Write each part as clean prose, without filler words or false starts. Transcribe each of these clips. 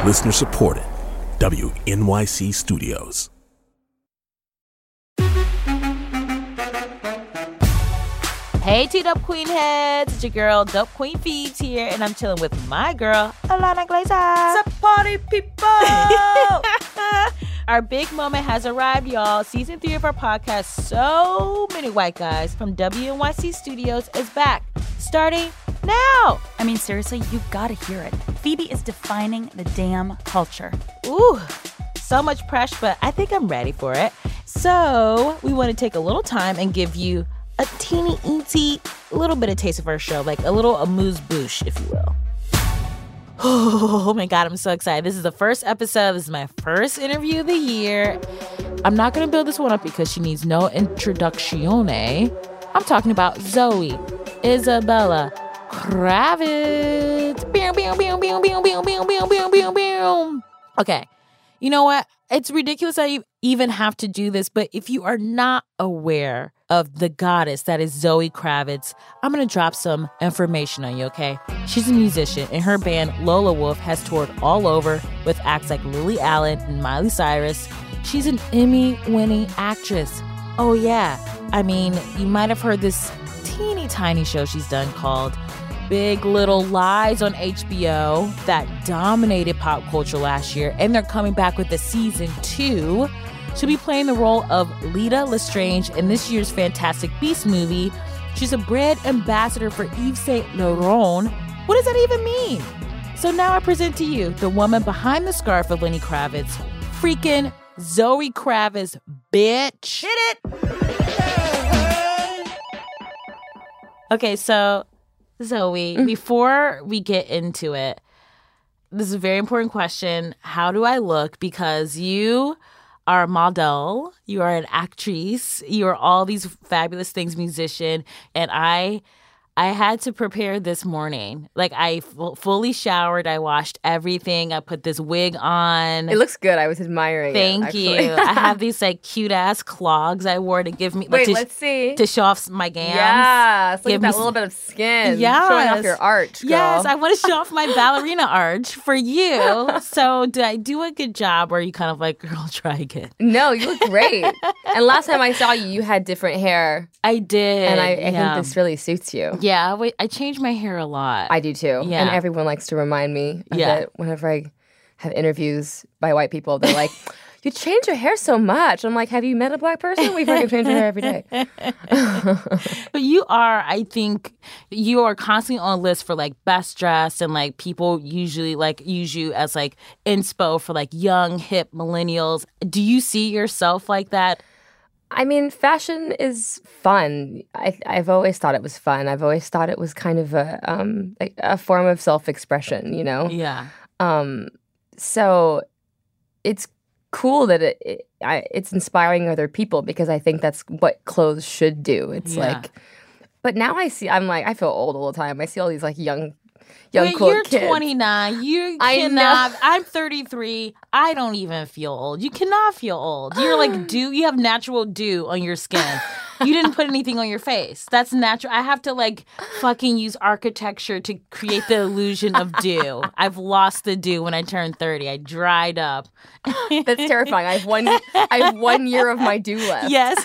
Listener supported. WNYC Studios. Hey, T-Dub Queen heads. It's your girl, Dope Queen Phoebes here, and I'm chilling with my girl, Alana Glazer. What's up, party people? Our big moment has arrived, y'all. Season 3 of our podcast, So Many White Guys from WNYC Studios, is back, starting now. I mean, seriously, you gotta hear it. Phoebe is defining the damn culture. Ooh, so much pressure, but I think I'm ready for it. So we want to take a little time and give you a teeny-eensy little bit of taste of our show, like a little amuse-bouche, if you will. Oh my God, I'm so excited. This is the first episode. This is my first interview of the year. I'm not going to build this one up because she needs no introductione. I'm talking about Zoe Isabella Kravitz. Okay, you know what? It's ridiculous that you even have to do this, but if you are not aware of the goddess that is Zoe Kravitz, I'm going to drop some information on you, okay? She's a musician, and her band Lola Wolf has toured all over with acts like Lily Allen and Miley Cyrus. She's an Emmy-winning actress. Oh, yeah. I mean, you might have heard this teeny tiny show she's done called Big Little Lies on HBO that dominated pop culture last year, and they're coming back with a season 2. She'll be playing the role of Lita Lestrange in this year's Fantastic Beasts movie. She's a brand ambassador for Yves Saint Laurent. What does that even mean? So now I present to you the woman behind the scarf of Lenny Kravitz, freaking Zoe Kravitz, bitch. Hit it! Okay, so Zoe, before we get into it, this is a very important question. How do I look? Because you are a model, you are an actress, you are all these fabulous things, musician, and I had to prepare this morning. Like, I fully showered, I washed everything, I put this wig on. It looks good. I was admiring Thank you. I have these like cute ass clogs I wore to give me. Wait, let's see. To show off my gams. Yes, look Give at that me little bit of skin. Yes. Showing off your arch, girl. Yes, I want to show off my ballerina arch for you. So did I do a good job, or are you kind of like, girl, try again? No, you look great. And last time I saw you, you had different hair. I did. And I think this really suits you. Yeah, I changed my hair a lot. I do too. Yeah. And everyone likes to remind me of it whenever I have interviews by white people. They're like, you change your hair so much. I'm like, have you met a black person? We fucking change our hair every day. But you are, I think, you are constantly on lists for like best dressed, and like people usually like use you as like inspo for like young, hip millennials. Do you see yourself like that? I mean, fashion is fun. I've always thought it was fun. I've always thought it was kind of a form of self-expression, you know? Yeah. So it's cool that it's inspiring other people, because I think that's what clothes should do. It's like, but now I feel old all the time. I see all these like young cool you're kids. 29. You cannot. I'm 33. I don't even feel old. You cannot feel old. You're like dew. You have natural dew on your skin. You didn't put anything on your face. That's natural. I have to like fucking use architecture to create the illusion of dew. I've lost the dew when I turned 30. I dried up. That's terrifying. I have 1 year of my dew left. Yes.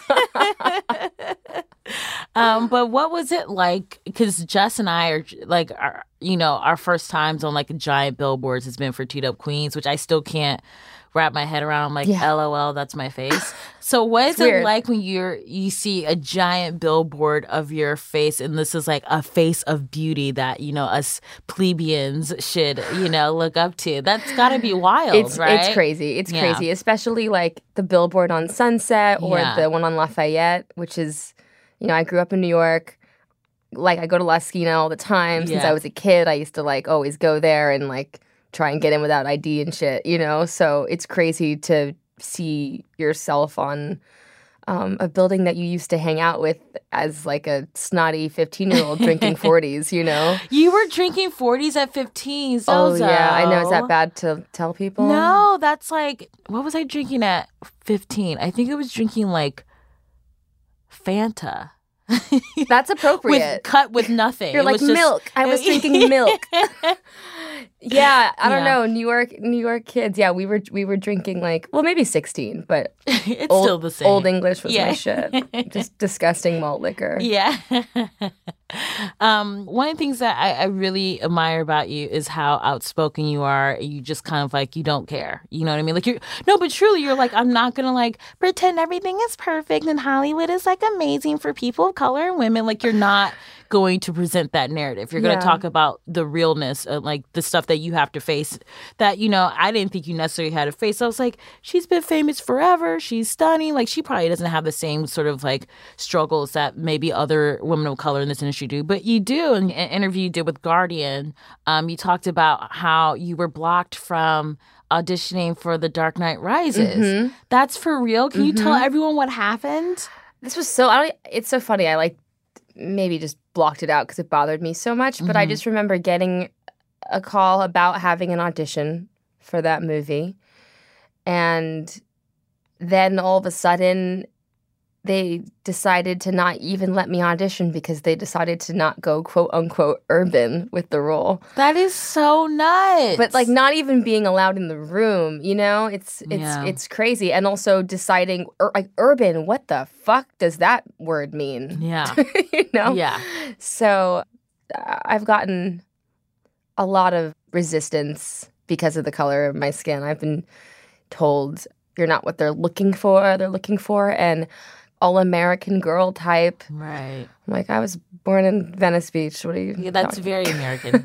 But what was it like? Because Jess and I are like, our first times on like giant billboards has been for T-Dub Queens, which I still can't wrap my head around. I'm like, LOL, that's my face. So what is it like when you see a giant billboard of your face, and this is like a face of beauty that, us plebeians should, look up to? That's got to be wild, right? It's crazy. It's crazy, especially like the billboard on Sunset or the one on Lafayette, which is, I grew up in New York. Like, I go to La Esquina all the time. Since I was a kid, I used to like always go there and like try and get in without ID and shit, So it's crazy to see yourself on a building that you used to hang out with as like a snotty 15-year-old drinking 40s, You were drinking 40s at 15, Zozo. Oh, yeah. I know. Is that bad to tell people? No, that's like, what was I drinking at 15? I think I was drinking like Fanta. That's appropriate. Cut with nothing. You're like, milk. I was drinking milk. Yeah, I don't know. New York kids. Yeah, we were drinking like, well, maybe 16, but it's still the same. Old English was my shit. Just disgusting malt liquor. Yeah. One of the things that I really admire about you is how outspoken you are. You just kind of like, you don't care. You know what I mean? Like but truly you're like, I'm not gonna like pretend everything is perfect and Hollywood is like amazing for people of color and women. Like you're not going to present that narrative. You're going to talk about the realness of like the stuff that you have to face that, I didn't think you necessarily had to face. I was like, she's been famous forever. She's stunning. Like she probably doesn't have the same sort of like struggles that maybe other women of color in this industry do. But you do. In an interview you did with Guardian, you talked about how you were blocked from auditioning for The Dark Knight Rises. Mm-hmm. That's for real? Can you tell everyone what happened? This was it's so funny. I like maybe just blocked it out because it bothered me so much. But I just remember getting a call about having an audition for that movie. And then all of a sudden, they decided to not even let me audition because they decided to not go quote unquote urban with the role. That is so nuts. But like not even being allowed in the room, it's crazy. And also deciding like urban, what the fuck does that word mean? Yeah. Yeah. So I've gotten a lot of resistance because of the color of my skin. I've been told you're not what they're looking for. And all-American girl type. Right. I'm like, I was born in Venice Beach. What are you that's very American.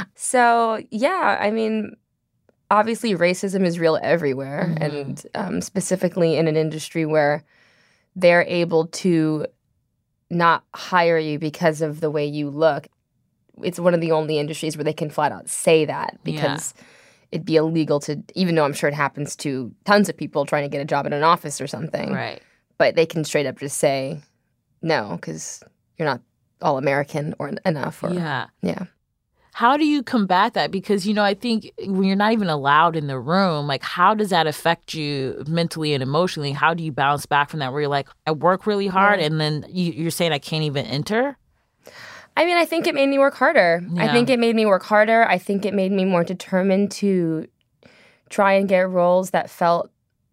So, yeah, I mean, obviously racism is real everywhere. And specifically in an industry where they're able to not hire you because of the way you look. It's one of the only industries where they can flat out say that because it'd be illegal to, even though I'm sure it happens to tons of people trying to get a job in an office or something. Right. But they can straight up just say no because you're not all American or enough. Yeah. How do you combat that? Because, I think when you're not even allowed in the room, like how does that affect you mentally and emotionally? How do you bounce back from that where you're like, I work really hard and then you're saying I can't even enter? I mean, I think it made me work harder. Yeah. I think it made me work harder. I think it made me more determined to try and get roles that felt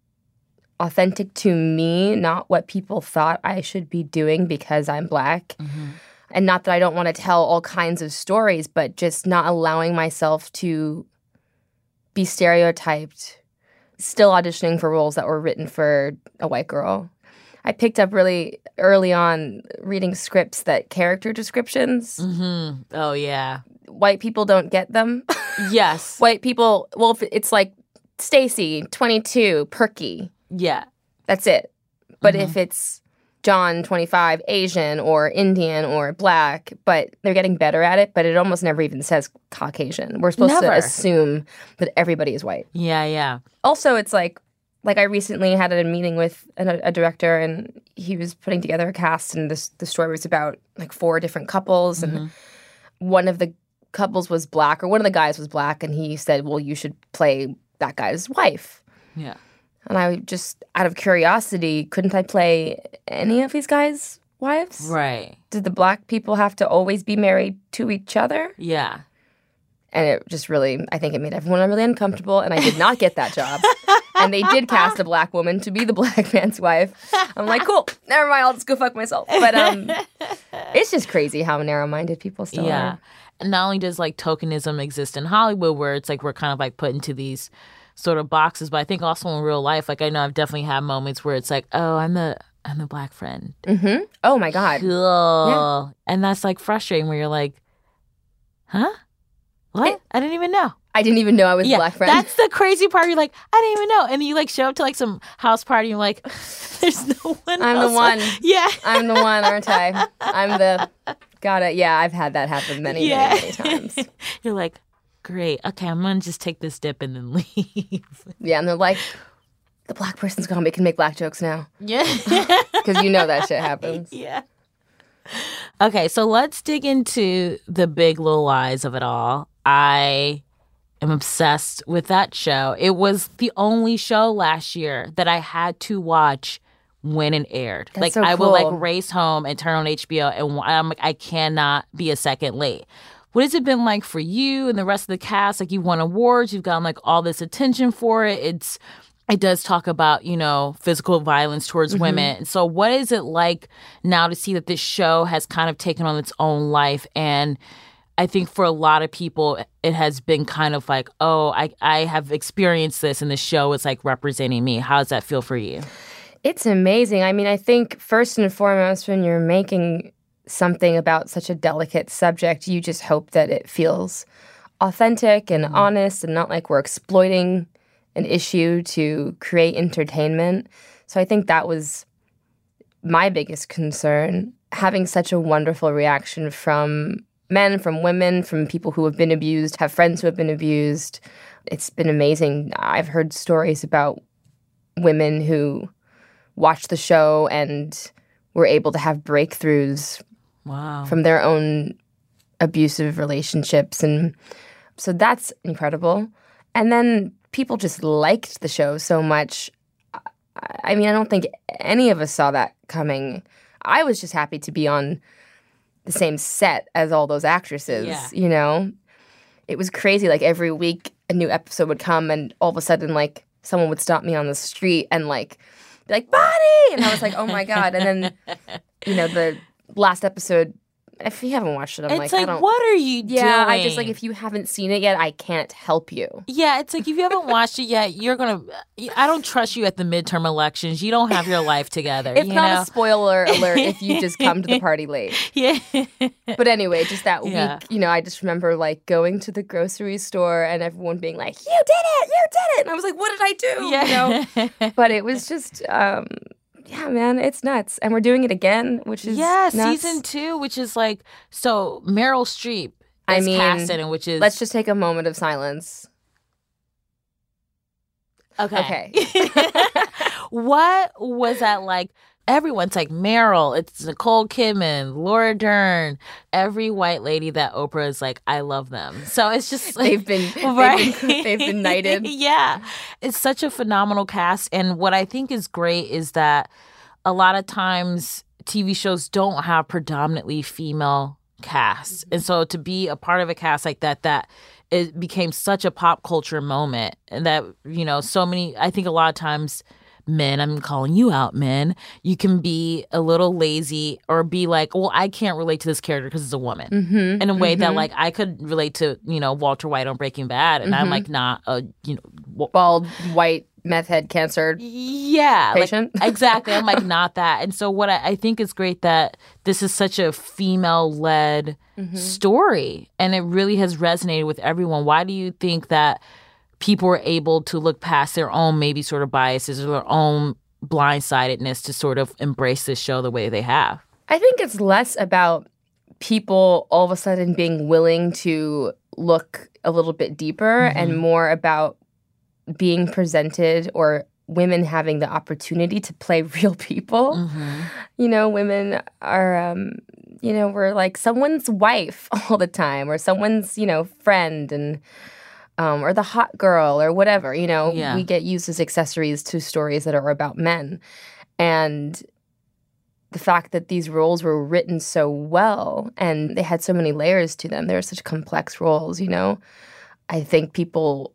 authentic to me, not what people thought I should be doing because I'm Black. And not that I don't want to tell all kinds of stories, but just not allowing myself to be stereotyped. Still auditioning for roles that were written for a white girl. I picked up really early on reading scripts that character descriptions. Oh, yeah. White people don't get them. Yes. White people, well, it's like Stacy, 22, perky. Yeah. That's it. But if it's John, 25, Asian or Indian or Black, but they're getting better at it, but it almost never even says Caucasian. We're supposed to assume that everybody is white. Yeah. Also, it's like I recently had a meeting with a director and he was putting together a cast and the story was about like 4 different couples and one of the couples was Black or one of the guys was Black and he said, well, you should play that guy's wife. Yeah. And I just, out of curiosity, couldn't I play any of these guys' wives? Right. Did the Black people have to always be married to each other? Yeah. And it just really, I think it made everyone really uncomfortable, and I did not get that job. And they did cast a Black woman to be the Black man's wife. I'm like, cool, never mind, I'll just go fuck myself. But it's just crazy how narrow-minded people still are. And not only does like tokenism exist in Hollywood, where it's like we're kind of like put into these sort of boxes, but I think also in real life, like I know I've definitely had moments where it's like, oh, I'm the Black friend. Oh my God. Cool. Yeah. And that's like frustrating where you're like, huh? What? I didn't even know. I didn't even know I was a Black friend. That's the crazy part. You're like, I didn't even know. And then you like show up to like some house party and you're like, there's no one I'm else. the one. Yeah. I'm the one, aren't I? I'm the, got it. Yeah, I've had that happen many times. You're like, great. Okay, I'm going to just take this dip and then leave. Yeah, and they're like, the Black person's gone. We can make Black jokes now. Yeah. Because that shit happens. Yeah. Okay, so let's dig into the Big Little Lies of it all. I am obsessed with that show. It was the only show last year that I had to watch when it aired. That's like so I cool. would like race home and turn on HBO and I'm like, I cannot be a second late. what has it been like for you and the rest of the cast? Like, you won awards, you've gotten like all this attention for it. It does talk about, you know, physical violence towards women. And so what is it like now to see that this show has kind of taken on its own life? And I think for a lot of people, it has been kind of like, oh, I have experienced this and the show is like representing me. How does that feel for you? It's amazing. I mean, I think first and foremost, when you're making something about such a delicate subject, you just hope that it feels authentic and honest and not like we're exploiting an issue to create entertainment. So I think that was my biggest concern, having such a wonderful reaction from men, from women, from people who have been abused, have friends who have been abused. It's been amazing. I've heard stories about women who watched the show and were able to have breakthroughs from their own abusive relationships. And so that's incredible. And then people just liked the show so much. I mean, I don't think any of us saw that coming. I was just happy to be on the same set as all those actresses, you know? It was crazy. Like, every week a new episode would come and all of a sudden, like, someone would stop me on the street and, like, be like, Bonnie! And I was like, oh, my God. And then, you know, the last episode, if you haven't watched it, I'm it's like, I don't... what are you doing? Yeah, I just, like, if you haven't seen it yet, I can't help you. Yeah, it's like, if you haven't watched it yet, you're going to... I don't trust you at the midterm elections. You don't have your life together. It's not a spoiler alert if you just come to the party late. Yeah. But anyway, just that week, you know, I just remember, like, going to the grocery store and everyone being like, you did it! You did it! And I was like, what did I do? Yeah. You know? But it was just... yeah, man, it's nuts. And we're doing it again, which is nuts. Season 2, which is like, so Meryl Streep is casted, and which is... Let's just take a moment of silence. Okay. What was that like? Everyone's like, Meryl, it's Nicole Kidman, Laura Dern, every white lady that Oprah is like, I love them. So it's just like... they've been knighted. Yeah. It's such a phenomenal cast. And what I think is great is that a lot of times TV shows don't have predominantly female casts. And so to be a part of a cast like that it became such a pop culture moment. And that, you know, so many... I think a lot of times... men, I'm calling you out, men, you can be a little lazy or be like, well, I can't relate to this character because it's a woman in a way that, like, I could relate to, you know, Walter White on Breaking Bad, and I'm like not a, you know, bald, white, meth head, cancer patient. Like, exactly. I'm like not that. And so what I think is great that this is such a female-led story, and it really has resonated with everyone. Why do you think that people are able to look past their own maybe sort of biases or their own blindsidedness to sort of embrace this show the way they have? I think it's less about people all of a sudden being willing to look a little bit deeper and more about being presented or women having the opportunity to play real people. You know, women are, you know, we're like someone's wife all the time or someone's, you know, friend and... or the hot girl or whatever, you know, we get used as accessories to stories that are about men. And the fact that these roles were written so well and they had so many layers to them, they're such complex roles, you know, I think people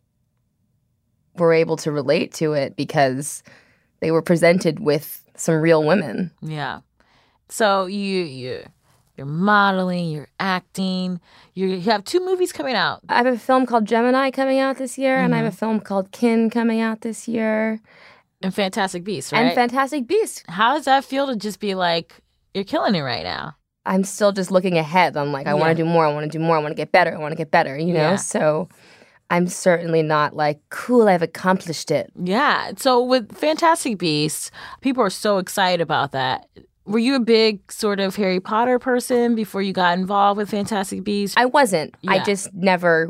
were able to relate to it because they were presented with some real women. Yeah. So you're modeling, you're acting, you have 2 movies coming out. I have a film called Gemini coming out this year, and I have a film called Kin coming out this year. And Fantastic Beasts, right? And Fantastic Beasts. How does that feel to just be like, you're killing it right now? I'm still just looking ahead. I'm like, I want to do more, I want to do more, I want to get better, you know? Yeah. So I'm certainly not like, cool, I've accomplished it. Yeah. So with Fantastic Beasts, people are so excited about that. Were you a big sort of Harry Potter person before you got involved with Fantastic Beasts? I wasn't. Yeah. I just never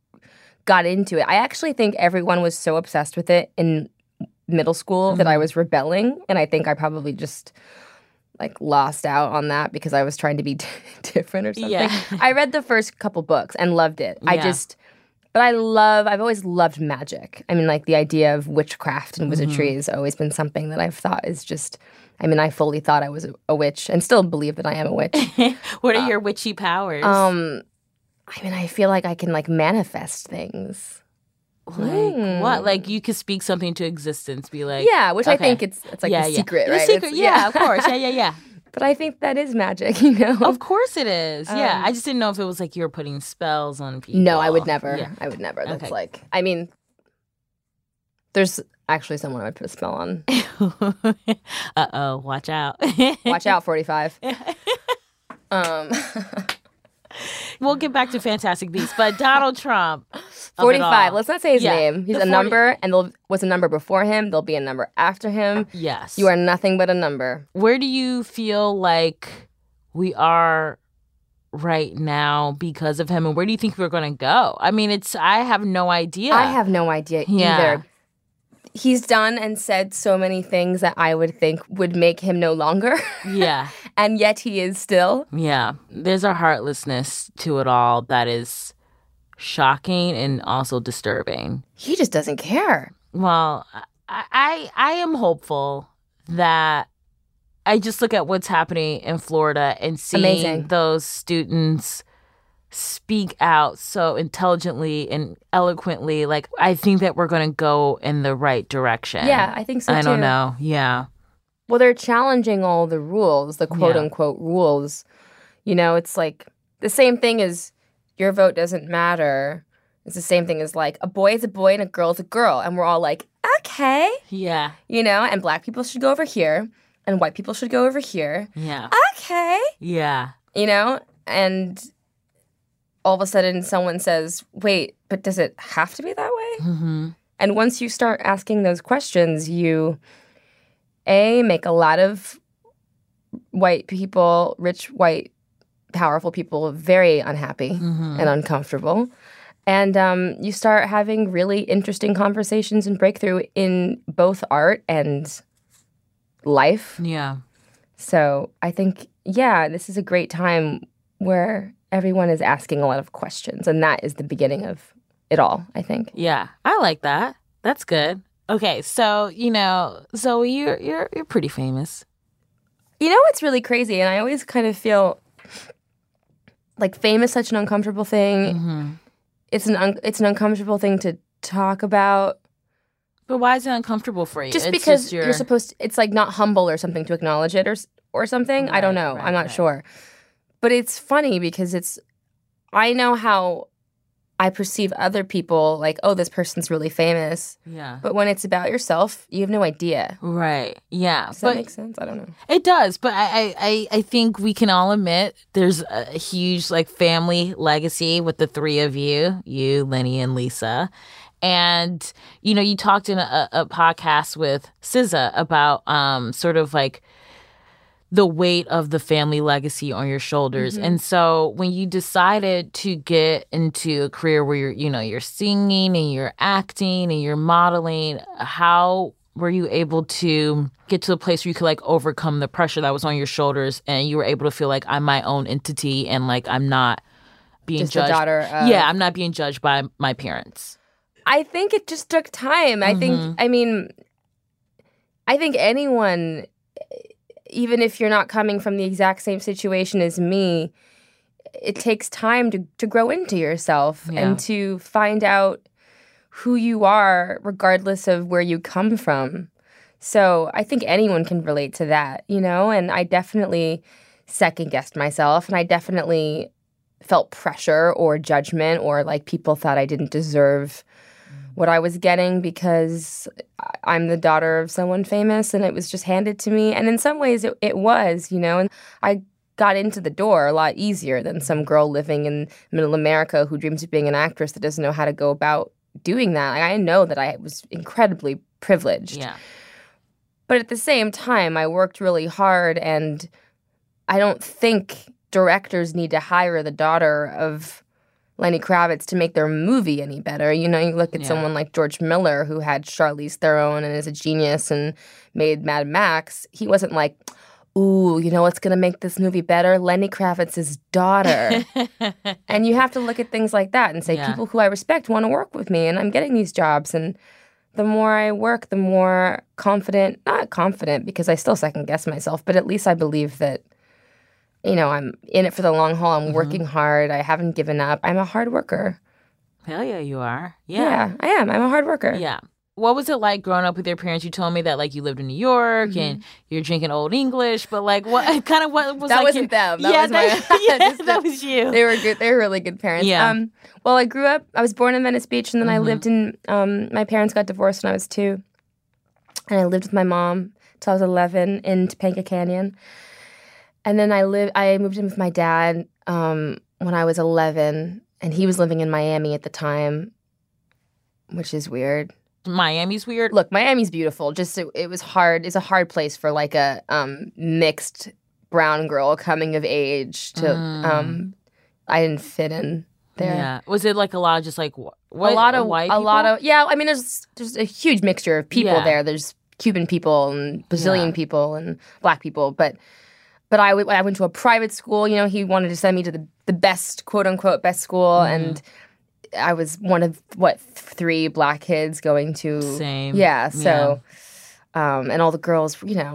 got into it. I actually think everyone was so obsessed with it in middle school that I was rebelling. And I think I probably just like lost out on that because I was trying to be different or something. Yeah. I read the first couple books and loved it. Yeah. But I've always loved magic. I mean, like the idea of witchcraft and wizardry has always been something that I've thought is just... I mean, I fully thought I was a witch and still believe that I am a witch. What are your witchy powers? I mean, I feel like I can like manifest things. Like what? Like you could speak something to existence, be like, yeah, which I think it's like the secret, right? The secret, of course, yeah. But I think that is magic, you know. Of course it is. Yeah, I just didn't know if it was like you were putting spells on people. No, I would never. Yeah. I would never. That's like, I mean, there's actually someone I would put a spell on. Uh-oh, watch out. Watch out, 45. We'll get back to Fantastic Beasts, but Donald Trump. 45. Let's not say his name. He's a number, and there was a number before him. There'll be a number after him. Yes. You are nothing but a number. Where do you feel like we are right now because of him, and where do you think we're going to go? I mean, I have no idea. I have no idea either. He's done and said so many things that I would think would make him no longer. Yeah. And yet he is still. Yeah. There's a heartlessness to it all that is shocking and also disturbing. He just doesn't care. Well, I am hopeful that I just look at what's happening in Florida and seeing those students speak out so intelligently and eloquently. Like, I think that we're going to go in the right direction. Yeah, I think so, too. I don't know. Yeah. Well, they're challenging all the rules, the quote-unquote rules. You know, it's like the same thing as your vote doesn't matter. It's the same thing as, like, a boy is a boy and a girl is a girl. And we're all like, okay. Yeah. You know, and black people should go over here and white people should go over here. Yeah. Okay. Yeah. You know, and all of a sudden someone says, wait, but does it have to be that way? Mm-hmm. And once you start asking those questions, you, make a lot of white people, rich, white, powerful people very unhappy and uncomfortable. And you start having really interesting conversations and breakthrough in both art and life. Yeah. So I think, this is a great time where everyone is asking a lot of questions, and that is the beginning of it all, I think. Yeah, I like that. That's good. Okay, so, you know, Zoe, you're pretty famous. You know what's really crazy, and I always kind of feel like fame is such an uncomfortable thing. Mm-hmm. It's an uncomfortable thing to talk about. But why is it uncomfortable for you? Just because you're supposed to, it's like not humble or something to acknowledge it or something. Right, I don't know. I'm not sure. But it's funny because I know how I perceive other people, like, oh, this person's really famous. Yeah. But when it's about yourself, you have no idea. Right. Yeah. Does that make sense? I don't know. It does. But I think we can all admit there's a huge, like, family legacy with the three of you, Lenny, and Lisa. And, you know, you talked in a podcast with SZA about sort of like the weight of the family legacy on your shoulders. Mm-hmm. And so when you decided to get into a career where you're singing and you're acting and you're modeling, how were you able to get to a place where you could like overcome the pressure that was on your shoulders and you were able to feel like I'm my own entity and like I'm not being just judged? A daughter of... Yeah, I'm not being judged by my parents. I think it just took time. Mm-hmm. I think anyone, even if you're not coming from the exact same situation as me, it takes time to grow into yourself and to find out who you are regardless of where you come from. So I think anyone can relate to that, you know? And I definitely second-guessed myself, and I definitely felt pressure or judgment or like people thought I didn't deserve what I was getting because I'm the daughter of someone famous and it was just handed to me. And in some ways it was, you know, and I got into the door a lot easier than some girl living in middle America who dreams of being an actress that doesn't know how to go about doing that. Like, I know that I was incredibly privileged. Yeah. But at the same time, I worked really hard, and I don't think directors need to hire the daughter of Lenny Kravitz to make their movie any better. You know, you look at someone like George Miller, who had Charlize Theron and is a genius and made Mad Max. He wasn't like, ooh, you know what's going to make this movie better? Lenny Kravitz's daughter. And you have to look at things like that and say, people who I respect want to work with me, and I'm getting these jobs. And the more I work, the more not confident, because I still second guess myself, but at least I believe that I'm in it for the long haul. I'm working hard. I haven't given up. I'm a hard worker. Hell yeah, you are. Yeah, I am. I'm a hard worker. Yeah. What was it like growing up with your parents? You told me that like you lived in New York and you're drinking Old English, but like what was that like wasn't them. That was you. They were good. They were really good parents. Yeah. Well, I was born in Venice Beach, and then I lived in. My parents got divorced when I was 2, and I lived with my mom till I was 11 in Topanga Canyon, and then I moved in with my dad when I was 11, and he was living in Miami at the time, which is weird. Miami's weird. Look, Miami's beautiful. Just it was hard. It's a hard place for like a mixed brown girl coming of age to. I didn't fit in there. Yeah. Was it like a lot of just like what, a lot of white a people? lot of yeah. I mean, there's a huge mixture of people there. There's Cuban people and Brazilian people and black people, but I went to a private school. He wanted to send me to the best, quote unquote, best school, and I was one of 3 black kids going to same. Yeah, so and all the girls,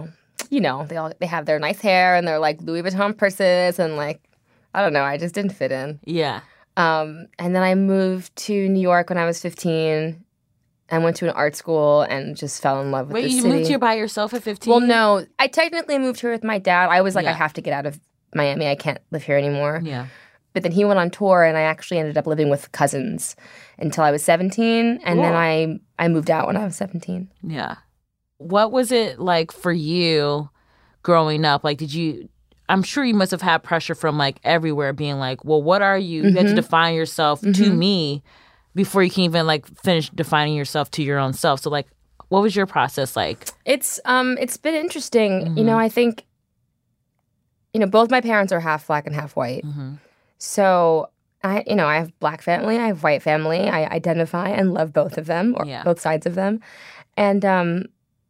they have their nice hair and their like Louis Vuitton purses and like I don't know, I just didn't fit in. Yeah. And then I moved to New York when I was 15 and went to an art school and just fell in love with the city. Wait, you moved here by yourself at 15? Well, no. I technically moved here with my dad. I was like, I have to get out of Miami. I can't live here anymore. Yeah. But then he went on tour, and I actually ended up living with cousins until I was 17. And then I moved out when I was 17. Yeah. What was it like for you growing up? Like, I'm sure you must have had pressure from like everywhere being like, well, what are you? You had to define yourself to me before you can even like finish defining yourself to your own self. So like, what was your process like? It's been interesting. I think, both my parents are half black and half white. So I have black family, I have white family. I identify and love both of them, or both sides of them. And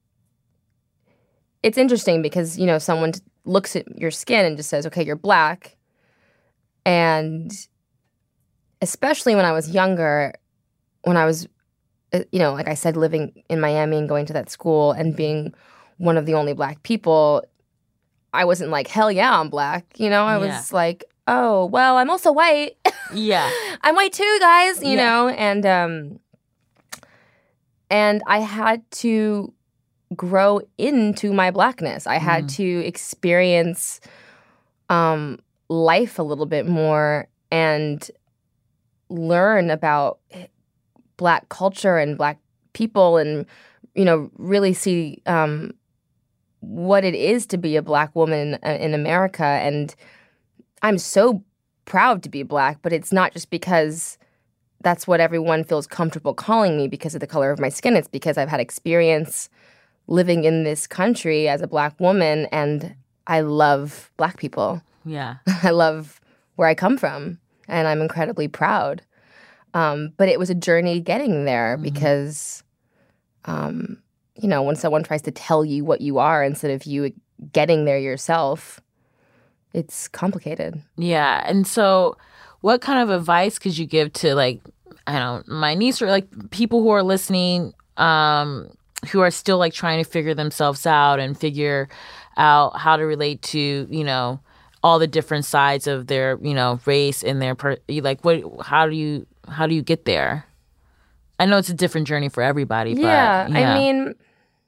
it's interesting because, someone looks at your skin and just says, okay, you're black. And especially when I was younger, when I was, like I said, living in Miami and going to that school and being one of the only black people, I wasn't like, hell yeah, I'm black. I was like, oh, well, I'm also white. Yeah. I'm white too, guys, you know? And I had to grow into my blackness. I had to experience life a little bit more and learn about black culture and black people and, really see what it is to be a black woman in America. And I'm so proud to be black, but it's not just because that's what everyone feels comfortable calling me because of the color of my skin. It's because I've had experience living in this country as a black woman, and I love black people. Yeah. I love where I come from, and I'm incredibly proud. But it was a journey getting there because, when someone tries to tell you what you are instead of you getting there yourself, it's complicated. Yeah. And so what kind of advice could you give to, like, I don't know, my niece or, like, people who are listening who are still, like, trying to figure themselves out and figure out how to relate to, all the different sides of their, race and their, how do you get there? I know it's a different journey for everybody, but I mean,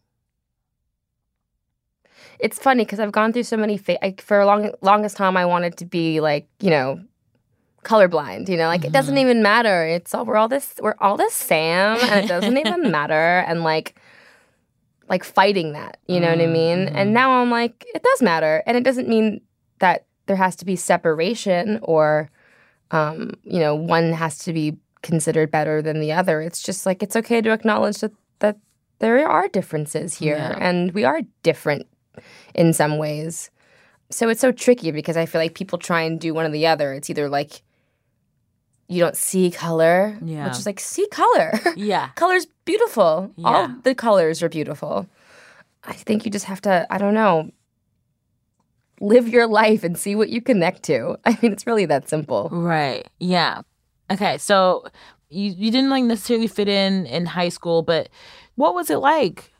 it's funny because I've gone through so many for a longest time I wanted to be like, colorblind, it doesn't even matter. It's all we're all the same and it doesn't even matter, and like fighting that, you know what I mean? And now I'm like, it does matter, and it doesn't mean that there has to be separation or one has to be considered better than the other. It's just like it's okay to acknowledge that there are differences here and we are different in some ways. So it's so tricky because I feel like people try and do one or the other. It's either like you don't see color, which is like, see color. Yeah. Color's beautiful. Yeah. All the colors are beautiful. I think you just have to, I don't know, live your life and see what you connect to. I mean, it's really that simple. Right. Yeah. Okay. So you didn't like necessarily fit in high school, but what was it like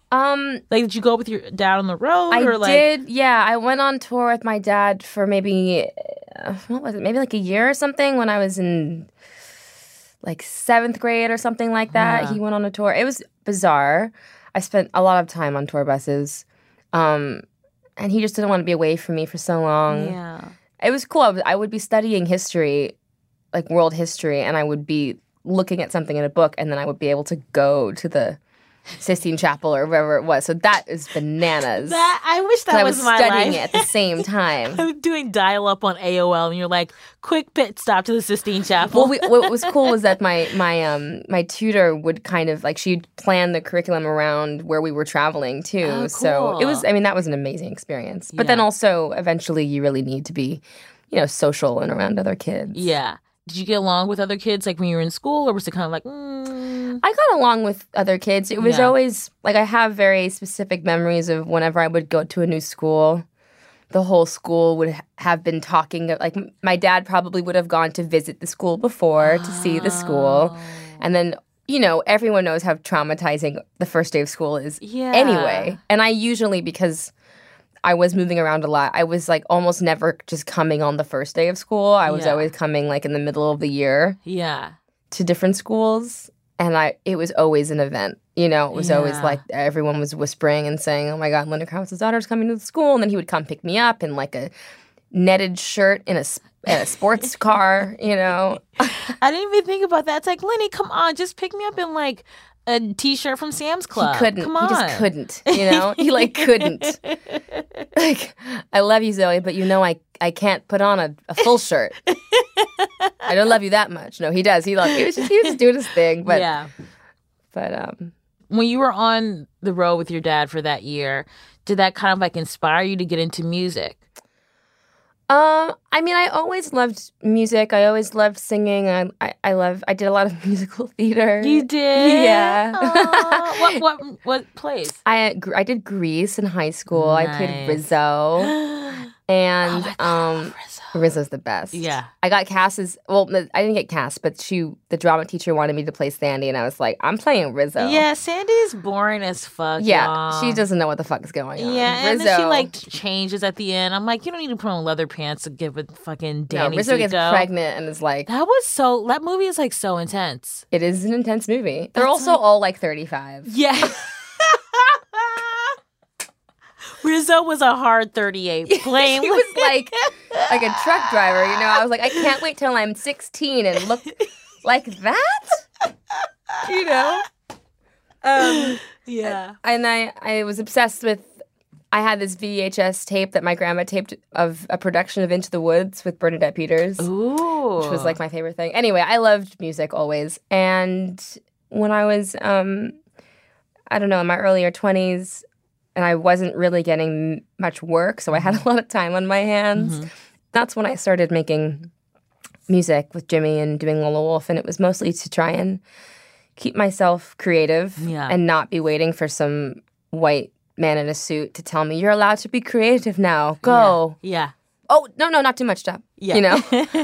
Like, did you go with your dad on the road? I did, yeah. I went on tour with my dad for maybe, what was it? Maybe like a year or something when I was in like 7th grade or something like that. Yeah. He went on a tour. It was bizarre. I spent a lot of time on tour buses. And he just didn't want to be away from me for so long. Yeah. It was cool. I would be studying history, like world history, and I would be looking at something in a book, and then I would be able to go to the Sistine Chapel or wherever it was. So that is bananas. I wish that was my life. I was studying it at the same time. I'm doing dial-up on AOL, and you're like, quick pit stop to the Sistine Chapel. Well, what was cool was that my tutor would kind of, like, she'd plan the curriculum around where we were traveling, too. Oh, cool. So it was, I mean, that was an amazing experience. But then also, eventually, you really need to be, social and around other kids. Yeah. Did you get along with other kids, like, when you were in school, or was it kind of like, I got along with other kids. It was always, like, I have very specific memories of whenever I would go to a new school. The whole school would have been talking. Like, my dad probably would have gone to visit the school before to see the school. And then, everyone knows how traumatizing the first day of school is anyway. And I usually, because I was moving around a lot, I was, like, almost never just coming on the first day of school. I was always coming, like, in the middle of the year to different schools. And it was always an event, It was always like everyone was whispering and saying, oh, my God, Linda Kravitz's daughter's coming to the school. And then he would come pick me up in, like, a netted shirt in a sports car, I didn't even think about that. It's like, Lenny, come on, just pick me up in, like, a T-shirt from Sam's Club. He couldn't. Come on. He just couldn't, He, like, couldn't. Like, I love you, Zoe, but I can't put on a full shirt. I don't love you that much. No, he does. He was just doing his thing. But, when you were on the road with your dad for that year, did that kind of, like, inspire you to get into music? I mean, I always loved music. I always loved singing. I did a lot of musical theater. You did? Yeah. What plays? I did Grease in high school. Nice. I played Rizzo. And Rizzo's the best. Yeah. I got cast as, well, I didn't get cast, but the drama teacher wanted me to play Sandy, and I was like, I'm playing Rizzo. Yeah, Sandy's boring as fuck. Yeah, y'all. she doesn't know what the fuck is going on. Yeah, Rizzo, and then she, like, changes at the end. I'm like, you don't need to put on leather pants to give it fucking Danny Rizzo Zuko. gets pregnant and is like... That movie is, like, so intense. It is an intense movie. They're also all, like, 35. Yeah. Rizzo was a hard 38 playing. He was like a truck driver, I was like, I can't wait till I'm 16 and look like that, Yeah. And I was obsessed with, I had this VHS tape that my grandma taped of a production of Into the Woods with Bernadette Peters. Ooh. Which was, like, my favorite thing. Anyway, I loved music always. And when I was, I don't know, in my earlier 20s, and I wasn't really getting much work, so I had a lot of time on my hands. Mm-hmm. That's when I started making music with Jimmy and doing Lola Wolf, and it was mostly to try and keep myself creative and not be waiting for some white man in a suit to tell me, you're allowed to be creative now. Go. Yeah. Oh, no, not too much stuff. Yeah.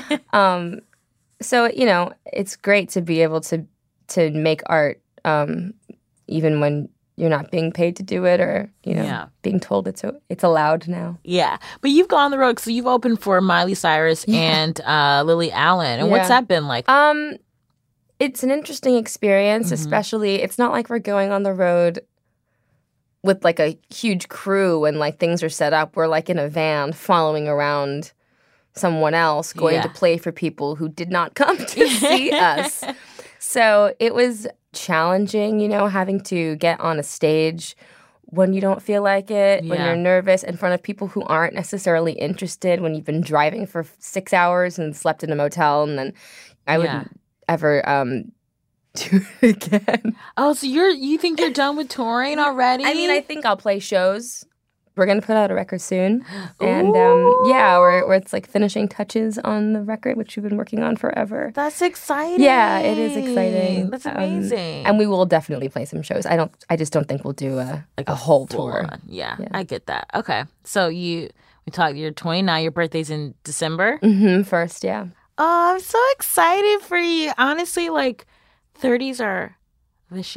So, it's great to be able to make art even when you're not being paid to do it, or being told it's allowed now. Yeah, but you've gone on the road, so you've opened for Miley Cyrus and Lily Allen, and what's that been like? It's an interesting experience, especially. It's not like we're going on the road with, like, a huge crew and, like, things are set up. We're, like, in a van following around someone else, going to play for people who did not come to see us. So it was challenging, having to get on a stage when you don't feel like it, when you're nervous, in front of people who aren't necessarily interested, when you've been driving for 6 hours and slept in a motel, and then I wouldn't ever do it again. Oh, so you think you're done with touring already? I mean, I think I'll play shows. We're going to put out a record soon. And where it's like finishing touches on the record, which we've been working on forever. That's exciting. Yeah, it is exciting. That's amazing. And we will definitely play some shows. I just don't think we'll do a whole tour. Yeah, I get that. Okay. So you're 29, your birthday's in December? Mm-hmm, first, yeah. Oh, I'm so excited for you. Honestly, like, 30s are the shit.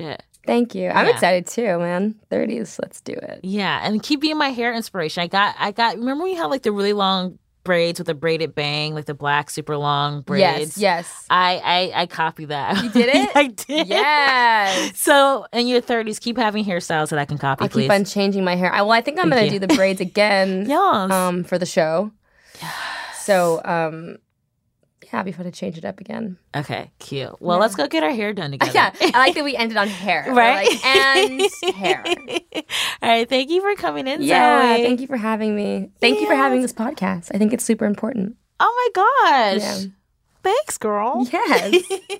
Thank you. I'm excited too, man. 30s, let's do it. Yeah, and keep being my hair inspiration. I got. Remember when you had like the really long braids with a braided bang, like the black super long braids? Yes. I copied that. You did it? I did. Yes. So in your 30s, keep having hairstyles that I can copy. I'll keep on changing my hair. I think I'm going to do the braids again. Yes. For the show. Yes. So yeah, it'd be fun to change it up again. Okay, cute. Well, let's go get our hair done together. Yeah, I like that we ended on hair. Right? And hair. All right, thank you for coming in, Yeah, Zoe. thank you for having me. Thank you for having this podcast. I think it's super important. Oh my gosh. Yeah. Thanks, girl. Yes.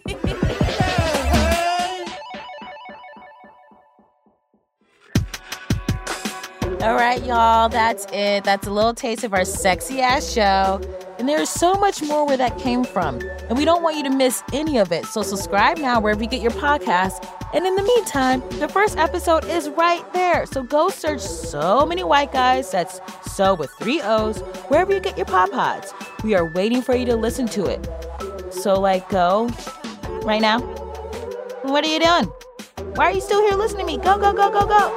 All right, y'all, that's it. That's a little taste of our sexy ass show. And there's so much more where that came from. And we don't want you to miss any of it. So subscribe now wherever you get your podcasts. And in the meantime, the first episode is right there. So go search So Many White Guys. That's So with 3 O's, wherever you get your Pod Pods. We are waiting for you to listen to it. So go right now. What are you doing? Why are you still here listening to me? Go, go, go, go, go.